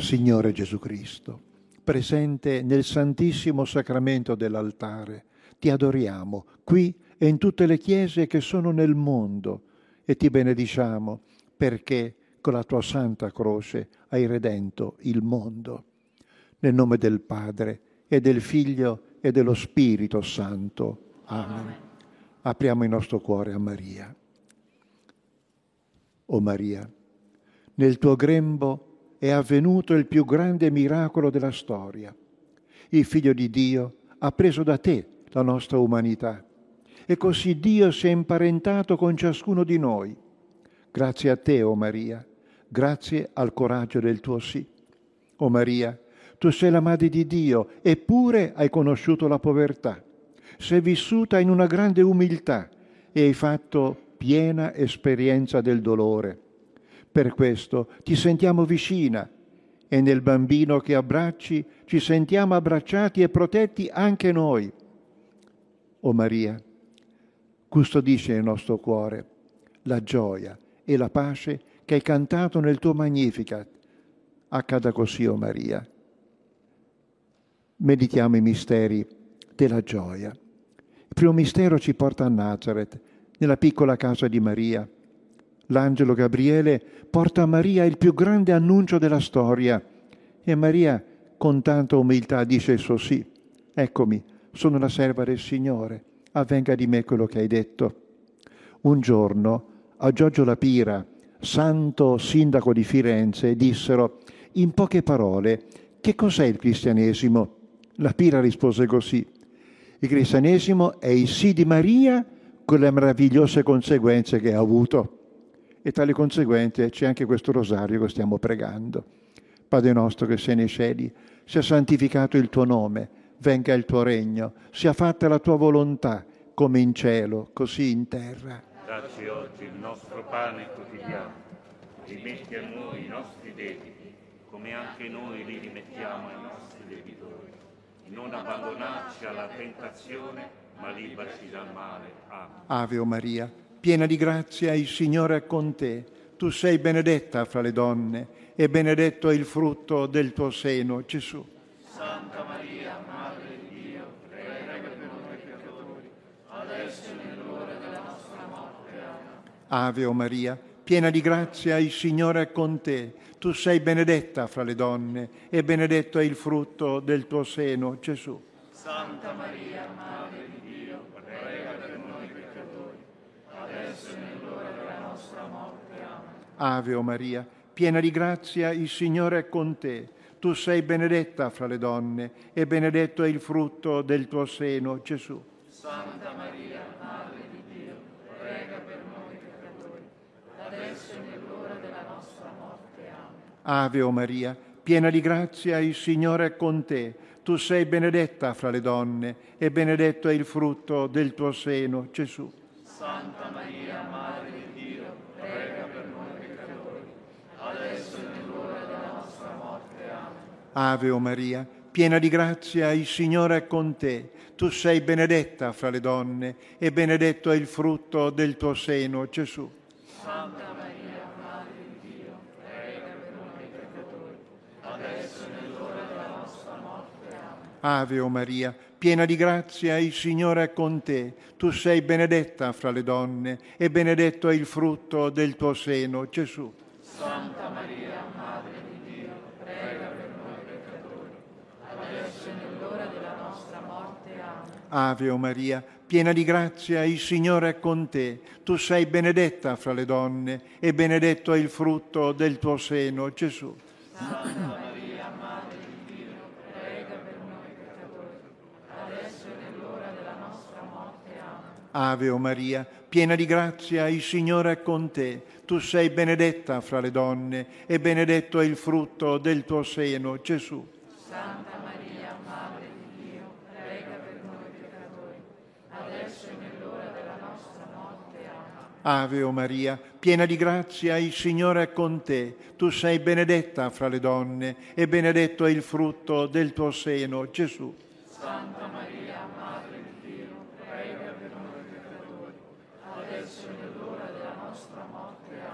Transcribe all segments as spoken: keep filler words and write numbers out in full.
Signore Gesù Cristo, presente nel Santissimo Sacramento dell'altare, ti adoriamo qui e in tutte le chiese che sono nel mondo e ti benediciamo perché con la tua santa croce hai redento il mondo. Nel nome del Padre e del Figlio e dello Spirito Santo. Amen. Amen. Apriamo il nostro cuore a Maria. O Maria, nel tuo grembo è avvenuto il più grande miracolo della storia. Il Figlio di Dio ha preso da te la nostra umanità e così Dio si è imparentato con ciascuno di noi. Grazie a te, o Maria, grazie al coraggio del tuo sì. O Maria, tu sei la Madre di Dio, eppure hai conosciuto la povertà. Sei vissuta in una grande umiltà e hai fatto piena esperienza del dolore. Per questo ti sentiamo vicina e nel bambino che abbracci ci sentiamo abbracciati e protetti anche noi. O Maria, custodisci nel nostro cuore la gioia e la pace che hai cantato nel tuo Magnificat. Accada così, o Maria. Meditiamo i misteri della gioia. Il primo mistero ci porta a Nazareth, nella piccola casa di Maria. L'angelo Gabriele porta a Maria il più grande annuncio della storia e Maria con tanta umiltà dice il suo sì. Eccomi, sono la serva del Signore, avvenga di me quello che hai detto. Un giorno a Giorgio La Pira, santo sindaco di Firenze, dissero in poche parole: che cos'è il cristianesimo? La Pira rispose così: il cristianesimo è il sì di Maria con le meravigliose conseguenze che ha avuto. E tra le conseguenze c'è anche questo rosario che stiamo pregando. Padre nostro che sei nei cieli, sia santificato il tuo nome, venga il tuo regno, sia fatta la tua volontà, come in cielo, così in terra. Dacci oggi il nostro pane quotidiano, rimetti a noi i nostri debiti, come anche noi li rimettiamo ai nostri debitori. Non abbandonarci alla tentazione, ma liberaci dal male. Amen. Ave o Maria, piena di grazia, il Signore è con te. Tu sei benedetta fra le donne e benedetto è il frutto del tuo seno, Gesù. Santa Maria, Madre di Dio, prega per noi peccatori, adesso e nell'ora della nostra morte. Amen. Ave o Maria, piena di grazia, il Signore è con te. Tu sei benedetta fra le donne e benedetto è il frutto del tuo seno, Gesù. Santa Maria, Madre di Dio, prega per noi peccatori, adesso e nell'ora della nostra morte. Amen. Ave o Maria, piena di grazia, il Signore è con te. Tu sei benedetta fra le donne e benedetto è il frutto del tuo seno, Gesù. Santa Maria, Madre di Dio, prega per noi peccatori, adesso e nell'ora della nostra morte. Amen. Ave o Maria, piena di grazia, il Signore è con te. Tu sei benedetta fra le donne e benedetto è il frutto del tuo seno, Gesù. Santa Maria, Madre di Dio, prega per noi peccatori, adesso e nell'ora della nostra morte. Amen. Ave o Maria, piena di grazia, il Signore è con te. Tu sei benedetta fra le donne e benedetto è il frutto del tuo seno, Gesù. Santa Maria, Madre di Dio, prega per noi peccatori, adesso e nell'ora della nostra morte. Amen. Ave o Maria, piena di grazia, il Signore è con te. Tu sei benedetta fra le donne e benedetto è il frutto del tuo seno, Gesù. Santa Maria, Madre di Dio, prega per noi peccatori, adesso e nell'ora della nostra morte. Amen. Ave o Maria, piena di grazia, il Signore è con te. Tu sei benedetta fra le donne e benedetto è il frutto del tuo seno, Gesù. Santa Maria, Madre di Dio, prega per noi peccatori, adesso e nell'ora della nostra morte. Amen. Ave o Maria, piena di grazia, il Signore è con te. Tu sei benedetta fra le donne e benedetto è il frutto del tuo seno, Gesù. Santa Maria, Madre di Dio, prega per noi peccatori, adesso e nell'ora della nostra morte. Amen. Ave o Maria, piena di grazia, il Signore è con te. Tu sei benedetta fra le donne e benedetto è il frutto del tuo seno, Gesù. Santa Maria, Madre di Dio, prega per noi peccatori, adesso e nell'ora della nostra morte. Amen.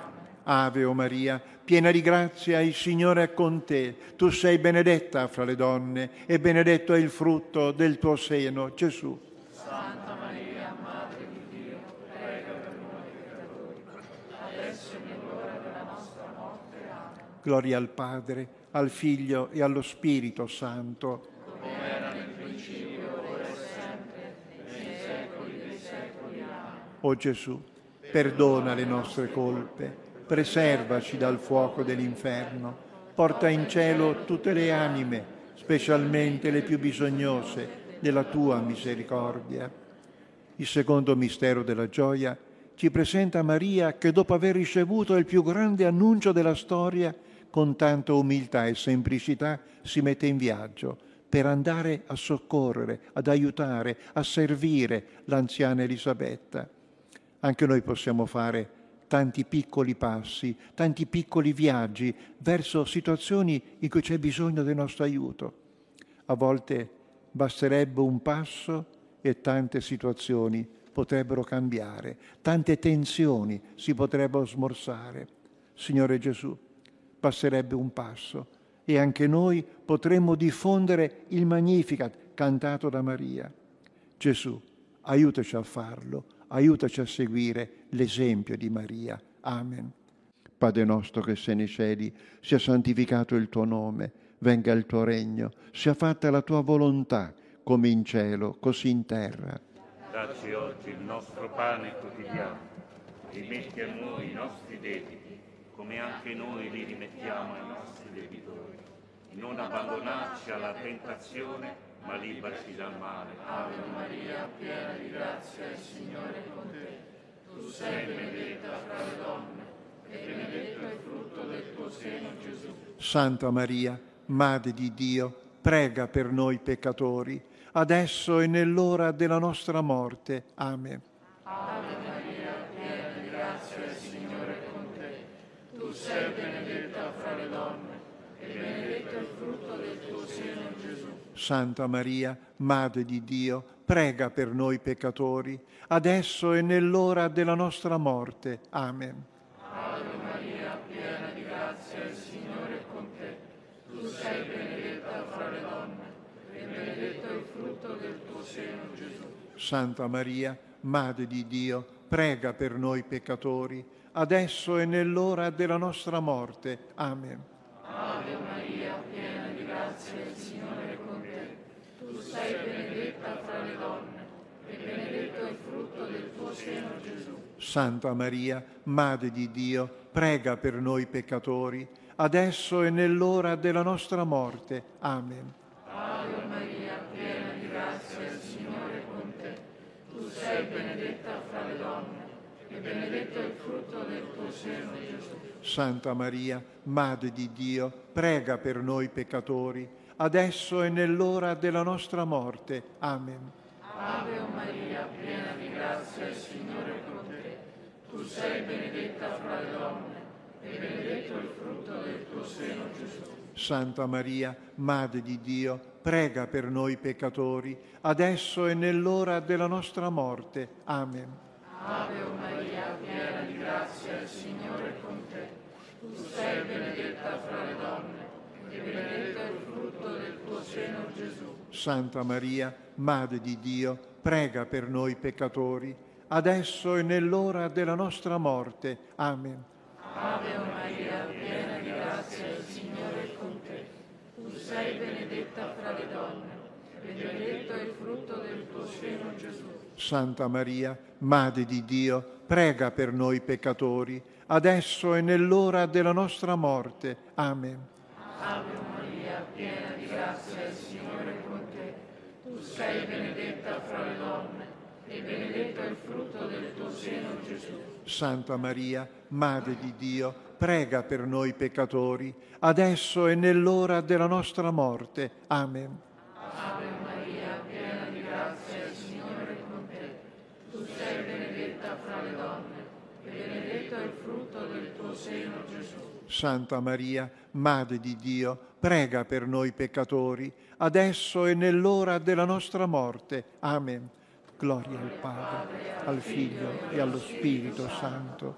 Ave o Maria, piena di grazia, il Signore è con te. Tu sei benedetta fra le donne e benedetto è il frutto del tuo seno, Gesù. Santa Maria, Madre di Dio, prega per noi peccatori, adesso è nell'ora della nostra morte. Amen. Gloria al Padre, al Figlio e allo Spirito Santo. Come era nel principio, ora e sempre, nei secoli dei secoli. Amen. O Gesù, perdona le nostre colpe, preservaci dal fuoco dell'inferno, porta in cielo tutte le anime, specialmente le più bisognose della tua misericordia. Il secondo mistero della gioia ci presenta Maria che dopo aver ricevuto il più grande annuncio della storia, con tanta umiltà e semplicità si mette in viaggio per andare a soccorrere, ad aiutare, a servire l'anziana Elisabetta. Anche noi possiamo fare tanti piccoli passi, tanti piccoli viaggi verso situazioni in cui c'è bisogno del nostro aiuto. A volte basterebbe un passo e tante situazioni potrebbero cambiare, tante tensioni si potrebbero smorzare. Signore Gesù, basterebbe un passo e anche noi potremmo diffondere il Magnificat cantato da Maria. Gesù, aiutaci a farlo. Aiutaci a seguire l'esempio di Maria. Amen. Padre nostro che sei nei cieli, sia santificato il tuo nome, venga il tuo regno, sia fatta la tua volontà, come in cielo, così in terra. Dacci oggi il nostro pane quotidiano, rimetti a noi i nostri debiti, come anche noi li rimettiamo ai nostri debitori. Non abbandonarci alla tentazione, ma liberaci dal male. Ave Maria, piena di grazia, il Signore è con te. Tu sei benedetta fra le donne, e benedetto è il frutto del tuo seno, Gesù. Santa Maria, Madre di Dio, prega per noi peccatori, adesso e nell'ora della nostra morte. Amen. Ave Maria, piena di grazia, il Signore è con te. Tu sei benedetta fra le donne, e benedetto è il frutto del tuo seno, Gesù. Santa Maria, Madre di Dio, prega per noi peccatori, adesso e nell'ora della nostra morte. Amen. Ave Maria, piena di grazia, il Signore è con te. Tu sei benedetta fra le donne, e benedetto è il frutto del tuo seno, Gesù. Santa Maria, Madre di Dio, prega per noi peccatori, adesso e nell'ora della nostra morte. Amen. Ave Maria, piena di grazia, il Signore è con te. Tu sei benedetta fra le donne, e benedetto è il frutto del tuo seno, Gesù. Santa Maria, Madre di Dio, prega per noi peccatori, adesso e nell'ora della nostra morte. Amen. Ave Maria, piena di grazia, il Signore è con te. Tu sei benedetta fra le donne, e benedetto è il frutto del tuo seno, Gesù. Santa Maria, Madre di Dio, prega per noi peccatori, adesso e nell'ora della nostra morte. Amen. Ave Maria, piena di grazia, il Signore è con te. Tu sei benedetta fra le donne, e benedetto è il frutto del tuo seno, Gesù. Santa Maria, Madre di Dio, prega per noi peccatori, adesso e nell'ora della nostra morte. Amen. Ave Maria, piena di grazia, il Signore è con te. Tu sei benedetta fra le donne, e benedetto è il frutto del tuo seno, Gesù. Santa Maria, Madre di Dio, prega per noi peccatori, adesso e nell'ora della nostra morte. Amen. Ave Maria, piena di grazia, il Signore è con te. Tu sei benedetta fra le donne, e benedetto è il frutto del tuo seno, Gesù. Santa Maria, Madre di Dio, prega per noi peccatori, adesso e nell'ora della nostra morte. Amen. Ave Maria, piena di grazia, il Signore è con te. Tu sei benedetta fra le donne, e benedetto è il frutto del tuo seno, Gesù. Santa Maria, Madre di Dio, prega per noi peccatori, adesso e nell'ora della nostra morte. Amen. Ave Maria, piena di grazia, il Signore è con te. Tu sei benedetta fra le donne, e benedetto è il frutto del tuo seno, Gesù. Santa Maria, Madre di Dio, prega per noi peccatori, adesso e nell'ora della nostra morte. Amen. Gloria al Padre, al Figlio e allo Spirito Santo,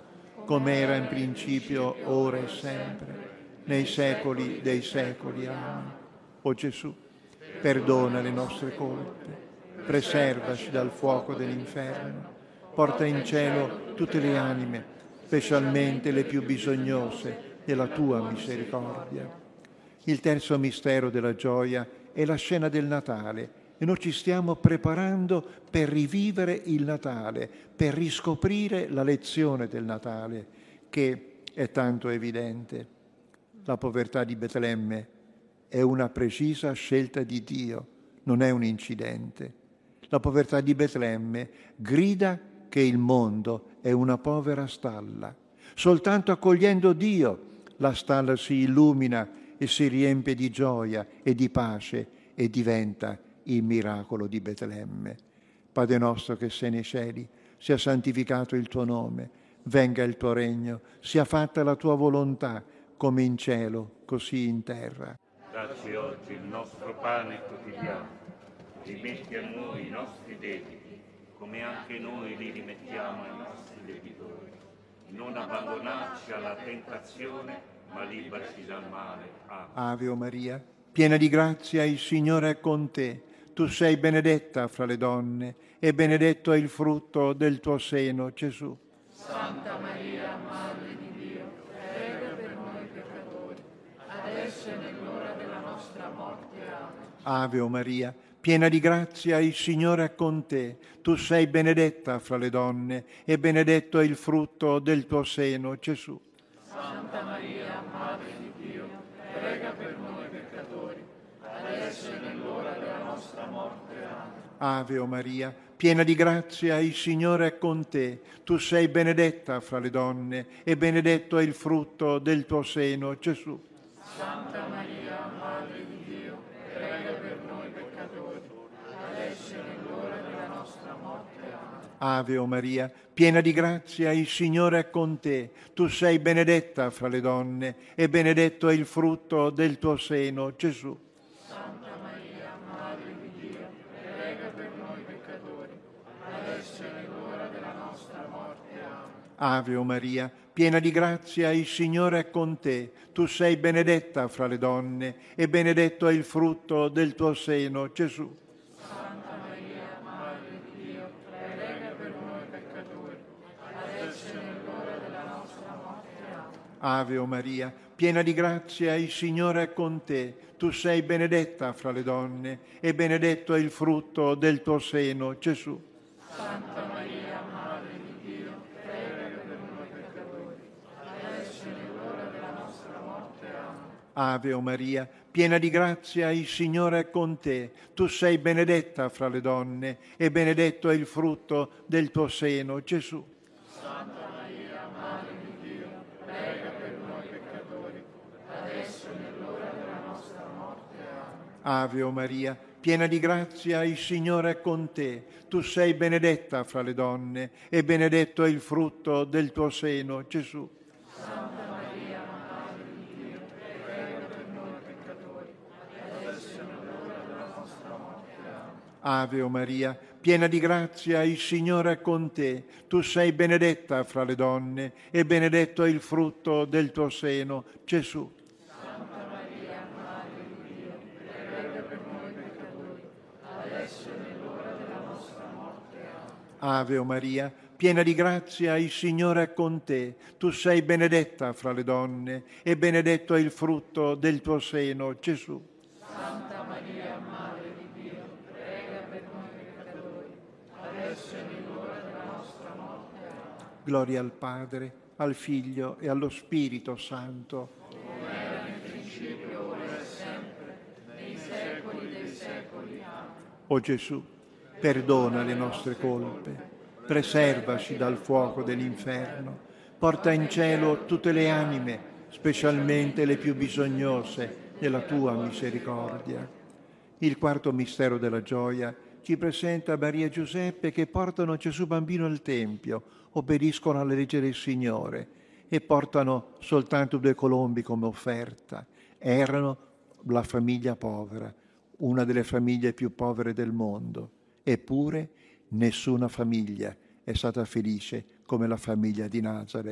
come era in principio, ora e sempre, nei secoli dei secoli. Amen. O Gesù, perdona le nostre colpe, preservaci dal fuoco dell'inferno, porta in cielo tutte le anime, specialmente le più bisognose della tua misericordia. Il terzo mistero della gioia è la scena del Natale e noi ci stiamo preparando per rivivere il Natale, per riscoprire la lezione del Natale che è tanto evidente. La povertà di Betlemme è una precisa scelta di Dio, non è un incidente. La povertà di Betlemme grida che il mondo è una povera stalla. Soltanto accogliendo Dio la stalla si illumina e si riempie di gioia e di pace e diventa il miracolo di Betlemme. Padre nostro che sei nei cieli, sia santificato il tuo nome, venga il tuo regno, sia fatta la tua volontà, come in cielo, così in terra. Dacci oggi il nostro pane quotidiano, rimetti a noi i nostri debiti, come anche noi li rimettiamo ai nostri debitori. Non abbandonarci alla tentazione, ma liberaci dal male. Amen. Ave o Maria, piena di grazia, il Signore è con te. Tu sei benedetta fra le donne, e benedetto è il frutto del tuo seno, Gesù. Santa Maria, Madre di Dio, prega per noi peccatori, adesso e nell'ora della nostra morte. Amen. Ave o Maria, piena di grazia, il Signore è con te. Tu sei benedetta fra le donne, e benedetto è il frutto del tuo seno, Gesù. Santa Maria, Madre di Dio, prega per noi peccatori, adesso e nell'ora della nostra morte. Amen. Ave o Maria, piena di grazia, il Signore è con te. Tu sei benedetta fra le donne, e benedetto è il frutto del tuo seno, Gesù. Santa Maria, Madre di Dio, prega per noi peccatori, adesso e nell'ora della nostra morte. Amen. Ave o Maria, piena di grazia, il Signore è con te. Tu sei benedetta fra le donne, e benedetto è il frutto del tuo seno, Gesù. Santa Maria, Madre di Dio, prega per noi peccatori, adesso e nell'ora della nostra morte. Amen. Ave o Maria, piena di grazia, il Signore è con te. Tu sei benedetta fra le donne, e benedetto è il frutto del tuo seno, Gesù. Santa Maria, Madre di Dio, prega per noi peccatori, adesso e nell'ora della nostra morte. Amen. Ave o Maria, piena di grazia, il Signore è con te. Tu sei benedetta fra le donne, e benedetto è il frutto del tuo seno, Gesù. Santa Maria, Madre di Dio, prega per noi peccatori, adesso e nell'ora della nostra morte. Amen. Ave o Maria, piena di grazia, il Signore è con te. Tu sei benedetta fra le donne, e benedetto è il frutto del tuo seno, Gesù. Santa Maria, Madre di Dio, prega per noi peccatori, adesso e nell'ora della nostra morte. Amen. Ave o Maria, piena di grazia, il Signore è con te. Tu sei benedetta fra le donne, e benedetto è il frutto del tuo seno, Gesù. Santa Maria, Madre di Dio, prega per noi peccatori, adesso e nell'ora della nostra morte. Amen. Ave o Maria, piena di grazia, il Signore è con te. Tu sei benedetta fra le donne, e benedetto è il frutto del tuo seno, Gesù. Santa Maria, Madre di Dio, prega per noi peccatori, adesso e nell'ora della nostra morte. Amen. Ave o Maria, piena di grazia, il Signore è con te. Tu sei benedetta fra le donne, e benedetto è il frutto del tuo seno, Gesù. Santa Maria, Madre di Dio, prega per noi peccatori, adesso e nell'ora della nostra morte. Amen. Gloria al Padre, al Figlio e allo Spirito Santo. Come era nel principio, ora e sempre, nei secoli dei secoli. Amen. O Gesù, perdona le nostre colpe, preservaci dal fuoco dell'inferno, porta in cielo tutte le anime, specialmente le più bisognose della tua misericordia. Il quarto mistero della gioia ci presenta Maria e Giuseppe che portano Gesù bambino al Tempio, obbediscono alla legge del Signore e portano soltanto due colombi come offerta. Erano la famiglia povera, una delle famiglie più povere del mondo. Eppure nessuna famiglia è stata felice come la famiglia di Nazareth,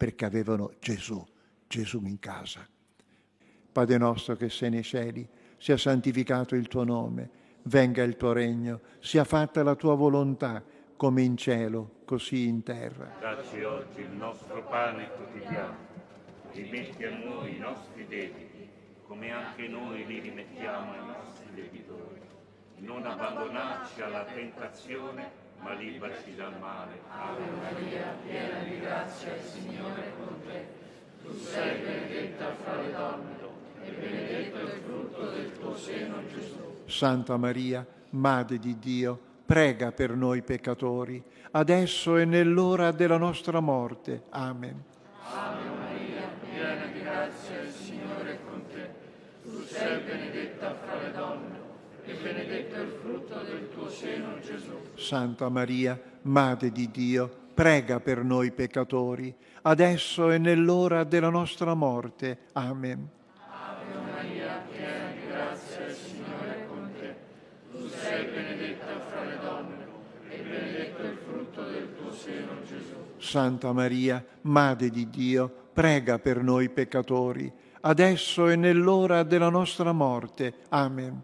perché avevano Gesù, Gesù in casa. Padre nostro che sei nei cieli, sia santificato il tuo nome, venga il tuo regno, sia fatta la tua volontà, come in cielo, così in terra. Dacci oggi il nostro pane quotidiano, rimetti a noi i nostri debiti, come anche noi li rimettiamo ai nostri debitori. Non abbandonarci alla tentazione, ma liberaci dal male. Ave Maria, piena di grazia, il Signore è con te. Tu sei benedetta fra le donne, e benedetto è il frutto del tuo seno, Gesù. Santa Maria, Madre di Dio, prega per noi peccatori, adesso e nell'ora della nostra morte. Amen. Ave Maria, piena di grazia, il Signore è con te. Tu sei benedetta fra le donne, e benedetto è il frutto del tuo seno, Gesù. Santa Maria, Madre di Dio, prega per noi peccatori, adesso e nell'ora della nostra morte. Amen. Ave Maria, piena di grazia, il Signore è con te. Tu sei benedetta fra le donne, e benedetto è il frutto del tuo seno, Gesù. Santa Maria, Madre di Dio, prega per noi peccatori, adesso e nell'ora della nostra morte. Amen.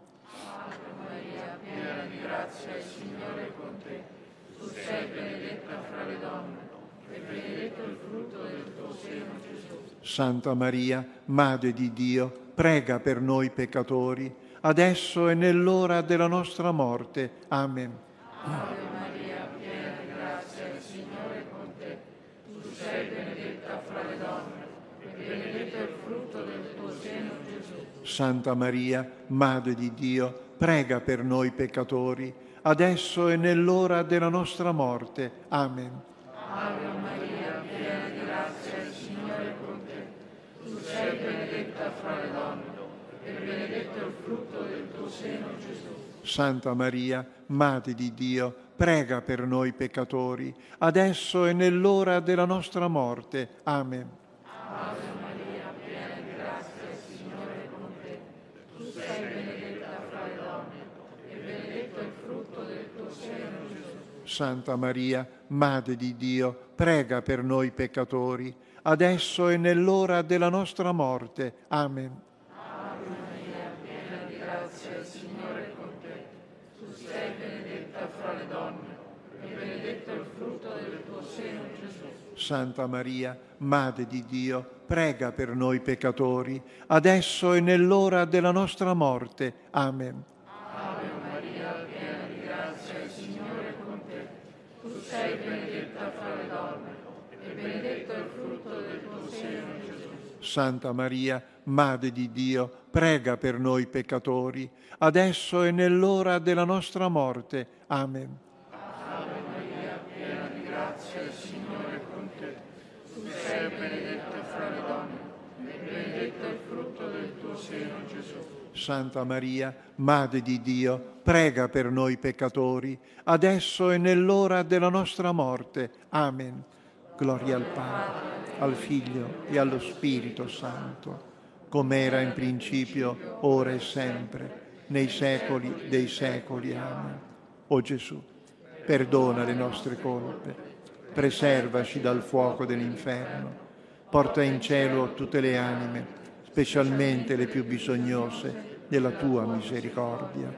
Grazia, il Signore è con te. Tu sei benedetta fra le donne, e benedetto il frutto del tuo seno, Gesù. Santa Maria, Madre di Dio, prega per noi peccatori, adesso e nell'ora della nostra morte. Amen. Ave Maria, piena di grazia, il Signore è con te. Tu sei benedetta fra le donne, e benedetto il frutto del tuo seno, Gesù. Santa Maria, Madre di Dio, prega per noi peccatori, adesso e nell'ora della nostra morte. Amen. Ave Maria, piena di grazia, il Signore è con te. Tu sei benedetta fra le donne, e benedetto il frutto del tuo seno, Gesù. Santa Maria, Madre di Dio, prega per noi peccatori, adesso e nell'ora della nostra morte. Amen. Ave Maria, piena di grazia, il Signore è con te. Tu sei benedetta fra le donne, e benedetto il frutto del tuo seno, Gesù. Santa Maria, Madre di Dio, prega per noi peccatori, adesso e nell'ora della nostra morte. Amen. Ave Maria, piena di grazia, il Signore è con te. Tu sei benedetta fra le donne, e benedetto il frutto del tuo seno, Gesù. Santa Maria, Madre di Dio, prega per noi peccatori, adesso e nell'ora della nostra morte. Amen. Ave Maria, piena di grazia, il Signore è con te. Tu sei benedetta fra le donne, e benedetto il frutto del tuo seno, Gesù. Santa Maria, Madre di Dio, prega per noi peccatori, adesso e nell'ora della nostra morte. Amen. Ave Maria, piena di grazia, il Signore è con te. Tu sei benedetta fra le donne, e benedetto il frutto del tuo seno, Gesù. Santa Maria, Madre di Dio, prega per noi peccatori, adesso e nell'ora della nostra morte. Amen. Gloria al Padre, al Figlio e allo Spirito Santo, come era in principio, ora e sempre, nei secoli dei secoli. Amen. O Gesù, perdona le nostre colpe, preservaci dal fuoco dell'inferno, porta in cielo tutte le anime, specialmente le più bisognose della tua misericordia.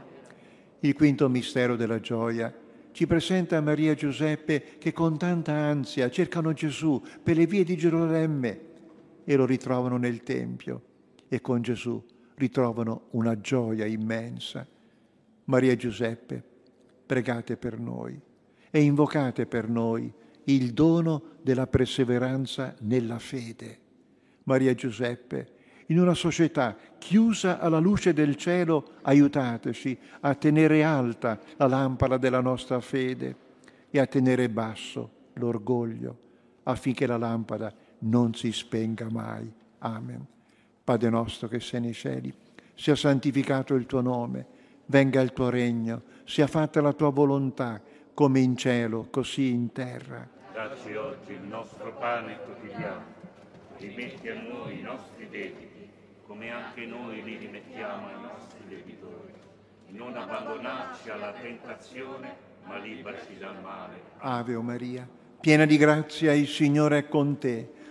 Il quinto mistero della gioia ci presenta Maria e Giuseppe che con tanta ansia cercano Gesù per le vie di Gerusalemme e lo ritrovano nel Tempio e con Gesù ritrovano una gioia immensa. Maria e Giuseppe, pregate per noi e invocate per noi il dono della perseveranza nella fede. Maria e Giuseppe, in una società chiusa alla luce del cielo, aiutateci a tenere alta la lampada della nostra fede e a tenere basso l'orgoglio, affinché la lampada non si spenga mai. Amen. Padre nostro che sei nei cieli, sia santificato il tuo nome, venga il tuo regno, sia fatta la tua volontà, come in cielo, così in terra. Dacci oggi il nostro pane quotidiano, rimetti a noi i nostri debiti, come anche noi li rimettiamo ai nostri debitori. Non abbandonarci alla tentazione, ma liberaci dal male. Ave Maria, piena di grazia, il Signore è con te.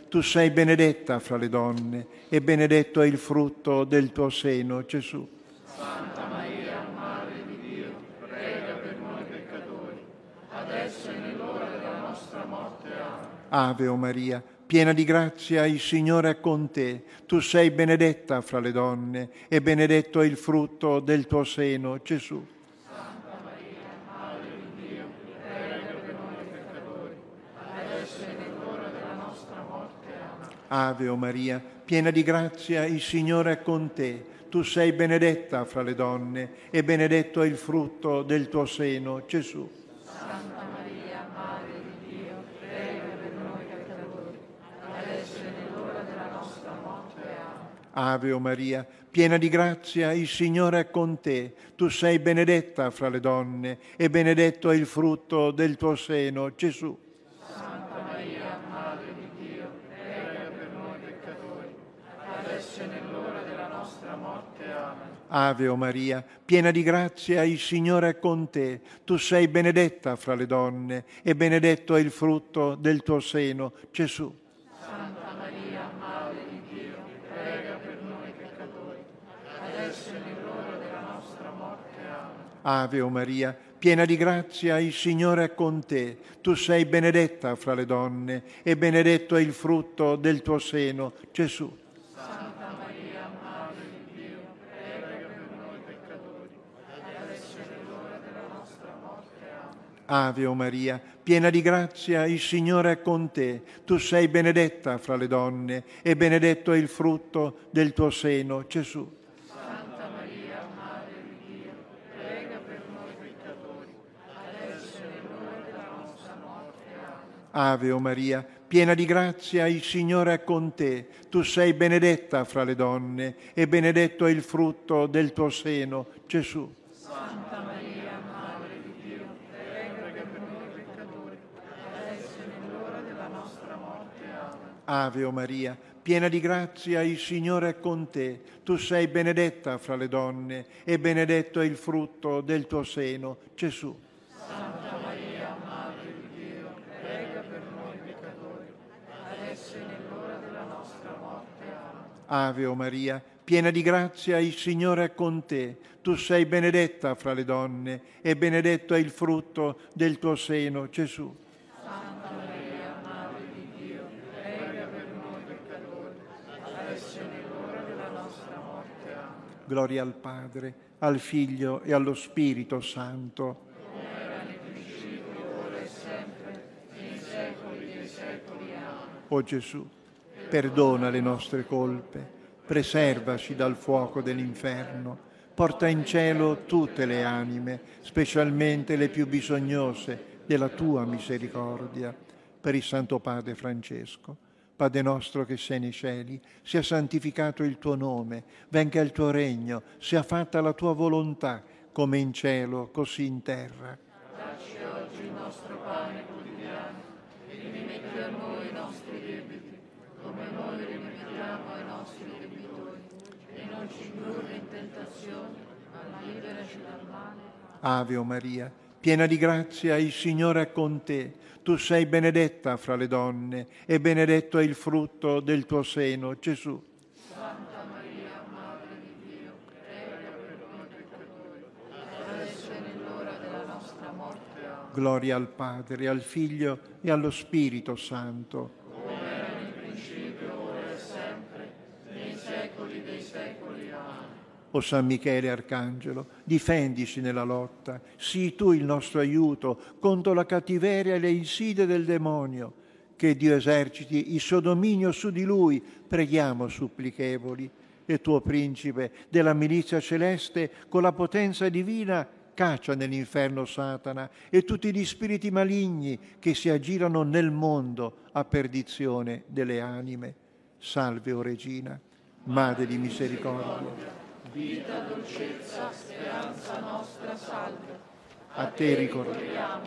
tu sei benedetta fra le donne e benedetto è il frutto del tuo seno, Gesù. Santa Maria, Madre di Dio, prega per noi peccatori, adesso e nell'ora della nostra morte. Amen. Ave o Maria, piena di grazia, il Signore è con te. Tu sei benedetta fra le donne e benedetto è il frutto del tuo seno, Gesù. Santa Maria, Madre di Dio, prega per noi peccatori, adesso e nell'ora della nostra morte. Amen. Ave o Maria, piena di grazia, il Signore è con te. Tu sei benedetta fra le donne e benedetto è il frutto del tuo seno, Gesù. Santa Maria, Madre di Dio, prega per noi peccatori, adesso e nell'ora della nostra morte. Amen. Ave o Maria, piena di grazia, il Signore è con te. Tu sei benedetta fra le donne e benedetto è il frutto del tuo seno, Gesù. Santa Maria, Madre di Dio, prega per noi peccatori, adesso e nell'ora della nostra morte. Amen. Ave o Maria, piena di grazia, il Signore è con te. Tu sei benedetta fra le donne e benedetto è il frutto del tuo seno, Gesù. Santa Maria, Madre di Dio, prega per noi peccatori, adesso e nell'ora della nostra morte. Amen. Ave o Maria, piena di grazia, il Signore è con te. Tu sei benedetta fra le donne e benedetto è il frutto del tuo seno, Gesù. Santa Maria, Madre di Dio, prega per noi peccatori, adesso e nell'ora della nostra morte. Amen. Ave o Maria, piena di grazia, il Signore è con te. Tu sei benedetta fra le donne e benedetto è il frutto del tuo seno, Gesù. Santa Maria, Madre di Dio, prega per noi peccatori, adesso e nell'ora della nostra morte. Amen. Ave o Maria, piena di grazia, il Signore è con te. Tu sei benedetta fra le donne e benedetto è il frutto del tuo seno, Gesù. Santa Maria, Madre di Dio, prega per noi peccatori, adesso e nell'ora della nostra morte. Amen. Ave o Maria, piena di grazia, il Signore è con te. Tu sei benedetta fra le donne e benedetto è il frutto del tuo seno, Gesù. Santa Maria, Madre di Dio, prega per noi peccatori, adesso e nell'ora della nostra morte. Amen. Ave o Maria, piena di grazia, il Signore è con te. Tu sei benedetta fra le donne e benedetto è il frutto del tuo seno, Gesù. Santa Maria, Madre di Dio, prega per noi peccatori, adesso e nell'ora della nostra morte. Amen. Gloria al Padre, al Figlio e allo Spirito Santo. Come era nel principio, ora e sempre, nei secoli dei secoli. Amen. O Gesù, perdona le nostre colpe, preservaci dal fuoco dell'inferno, porta in cielo tutte le anime, specialmente le più bisognose della tua misericordia. Per il Santo Padre Francesco, Padre nostro che sei nei cieli, sia santificato il tuo nome, venga il tuo regno, sia fatta la tua volontà, come in cielo, così in terra. Dacci oggi il nostro pane quotidiano e rimetti a noi i nostri debiti, come noi rimettiamo ai nostri debitori, e non ci indurre in tentazione, ma liberaci dal male. Ave o Maria, piena di grazia, il Signore è con te. Tu sei benedetta fra le donne e benedetto è il frutto del tuo seno, Gesù. Santa Maria, Madre di Dio, prega per noi peccatori, adesso e nell'ora della nostra morte. Amen. Gloria al Padre, al Figlio e allo Spirito Santo. Come era nel principio, ora e sempre, nei secoli dei secoli. Amen. O San Michele Arcangelo, difendici nella lotta, sii tu il nostro aiuto contro la cattiveria e le insidie del demonio. Che Dio eserciti il suo dominio su di lui, preghiamo supplichevoli. E tuo principe della milizia celeste, con la potenza divina, caccia nell'inferno Satana e tutti gli spiriti maligni che si aggirano nel mondo a perdizione delle anime. Salve, o Regina, Madre di misericordia. Vita, dolcezza, speranza nostra, salve. A te ricordiamo,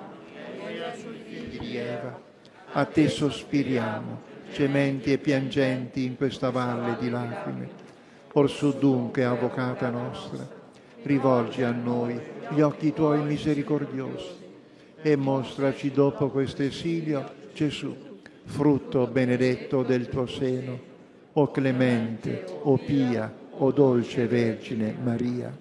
figli di Eva, a te sospiriamo, gementi e piangenti in questa valle di lacrime. Orsù dunque, avvocata nostra, rivolgi a noi gli occhi tuoi misericordiosi e mostraci dopo questo esilio, Gesù, frutto benedetto del tuo seno, o clemente, o pia, o dolce Vergine Maria.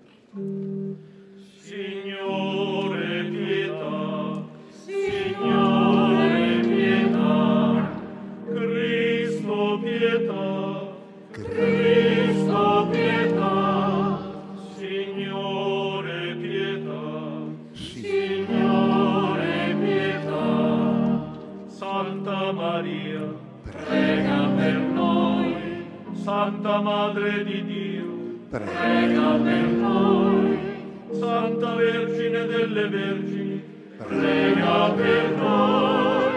Signore pietà, Signore pietà, Cristo pietà, Cristo pietà, Signore pietà, Signore pietà, Santa Maria, prega per noi, Santa Madre di Dio, prega per noi, Santa Vergine delle Vergini, prega per noi,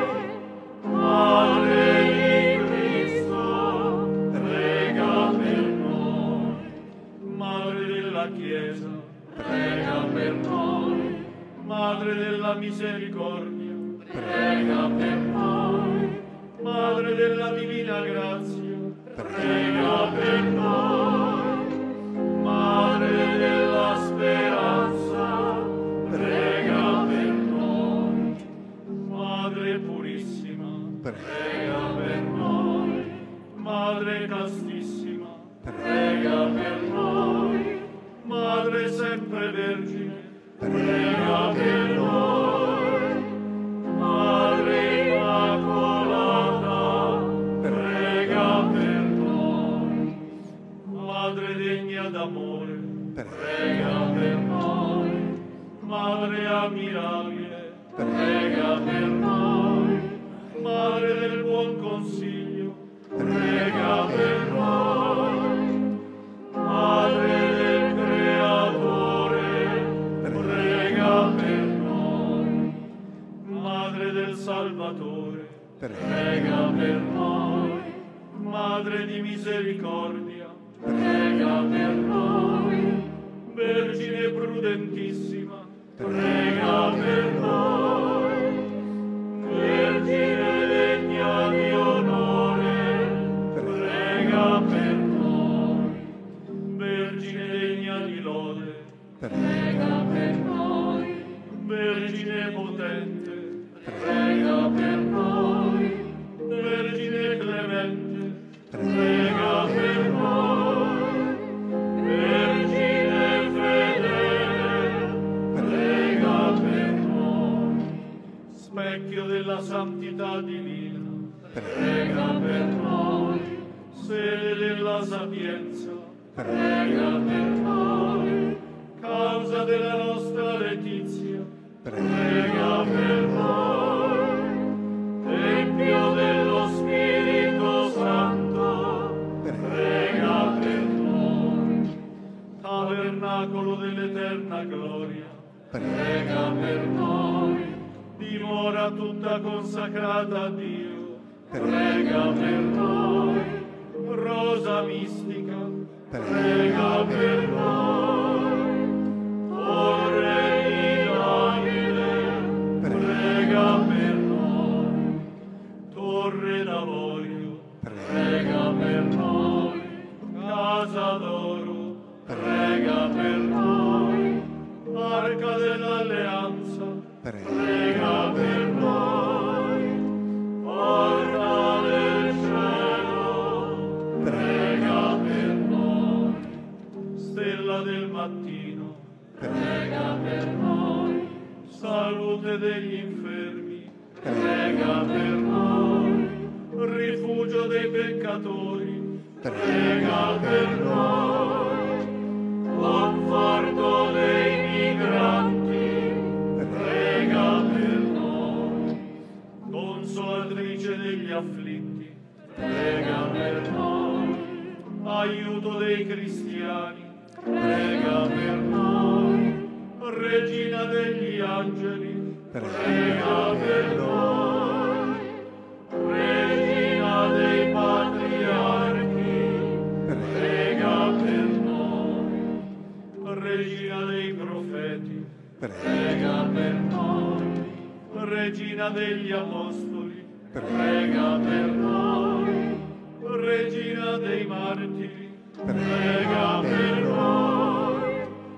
Madre di Cristo, prega per noi, Madre della Chiesa, prega per noi, Madre della Misericordia, prega per noi, Madre della Divina Grazia, prega per noi, Madre della Speranza, prega per noi, Madre Purissima, prega per noi, Madre Castissima, prega per noi, Madre sempre Vergine, prega per noi, Madre Immacolata, prega per noi, Madre degna d'amore, prega per noi, Madre ammirabile, prega per noi, Madre del buon consiglio, prega per noi, Madre del Creatore, prega per noi, Madre del Salvatore, prega per noi, Madre di misericordia, prega per noi, Vergine prudentissima, prega per noi, Vergine degna di onore, prega per noi, Vergine degna di lode, prega per noi, Vergine potente, prega per noi, Vergine clemente, prega per noi, Vergine fedele, prega per noi, specchio della santità divina, prega per noi, sede della sapienza, prega per noi, causa della nostra letizia, prega per noi, Tempio dello Spirito Santo, prega per noi, Tabernacolo dell'eterna gloria, prega per noi, dimora tutta consacrata a Dio, prega per noi, Rosa mistica, prega per noi, Torre di Davide, prega per noi, Torre d'Avorio, prega per noi, Casa d'Oro, prega per noi, Arca dell'Alleanza, prega per noi, Porta del cielo, prega per noi, Stella del mattino, prega per noi, Salute degli infermi, prega per noi, Rifugio dei peccatori, prega per noi, Conforto dei migranti, prega per noi, Consolatrice degli afflitti, prega per noi, Aiuto dei cristiani, prega per noi, Regina degli angeli, prega per noi, Regina dei patriarchi, prega per noi, Regina dei profeti, prega per noi, Regina degli apostoli, prega per noi, Regina dei martiri, prega per noi,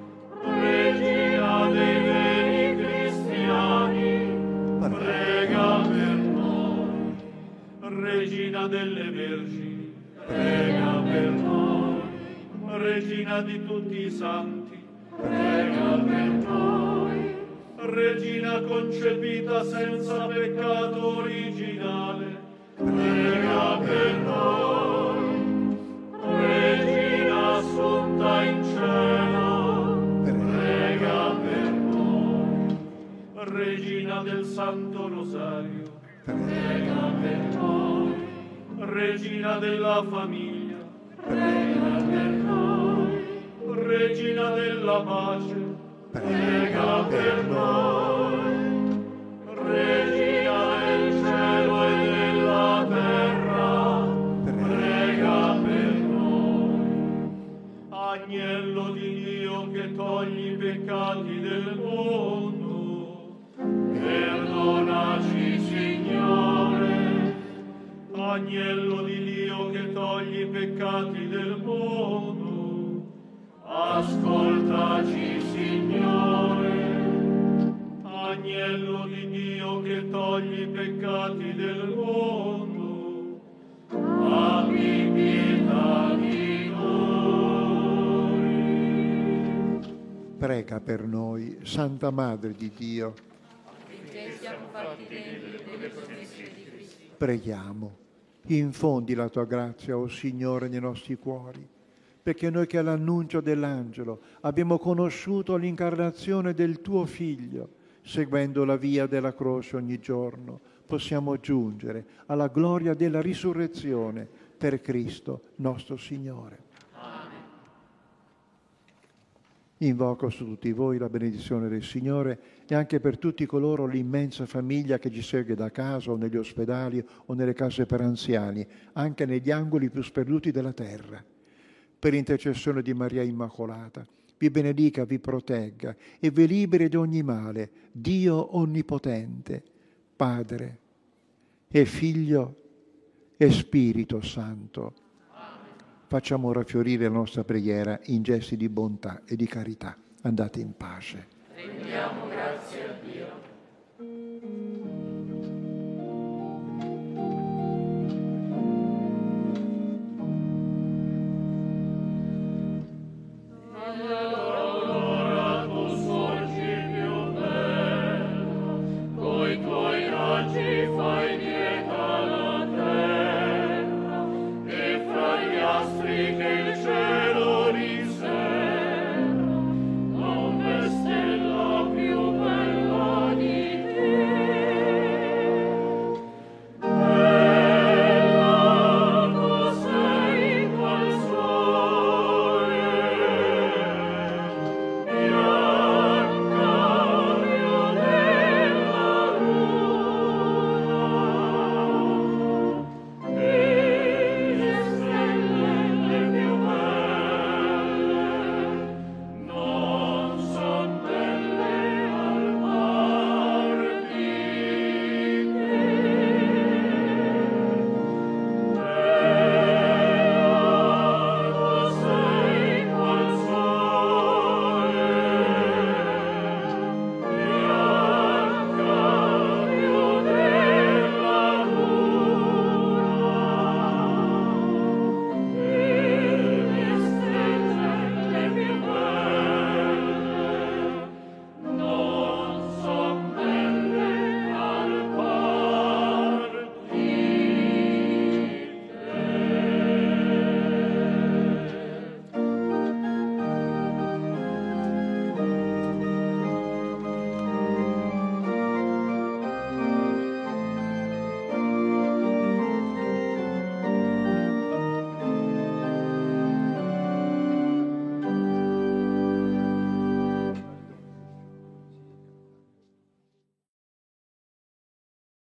Regina dei veri cristiani, prega per noi, Regina delle Vergini, prega per noi. Regina di tutti i santi, prega per noi. Regina concepita senza peccato originale, prega per noi. Regina assunta in cielo, prega per noi. Regina del Santo Rosario, prega per noi. Regina della famiglia, prega per noi. Regina della pace, prega per noi. Regina del cielo e della terra, prega per noi. Agnello di Dio che togli i peccati del mondo, perdonaci, Signore. Agnello di Dio che togli i peccati del mondo, ascoltaci, Signore. Agnello di Dio che togli i peccati del mondo, abbi pietà di noi. Prega per noi, Santa Madre di Dio. Affinché siamo fatti degni delle promesse di Cristo. Preghiamo. Infondi la tua grazia, o Signore, nei nostri cuori, perché noi che all'annuncio dell'angelo abbiamo conosciuto l'incarnazione del tuo Figlio, seguendo la via della croce ogni giorno, possiamo giungere alla gloria della risurrezione per Cristo nostro Signore. Amen. Invoco su tutti voi la benedizione del Signore e anche per tutti coloro, l'immensa famiglia che ci segue da casa o negli ospedali o nelle case per anziani, anche negli angoli più sperduti della terra. Per intercessione di Maria Immacolata, vi benedica, vi protegga e vi liberi da ogni male, Dio Onnipotente, Padre e Figlio e Spirito Santo. Facciamo ora fiorire la nostra preghiera in gesti di bontà e di carità. Andate in pace. Rendiamo grazie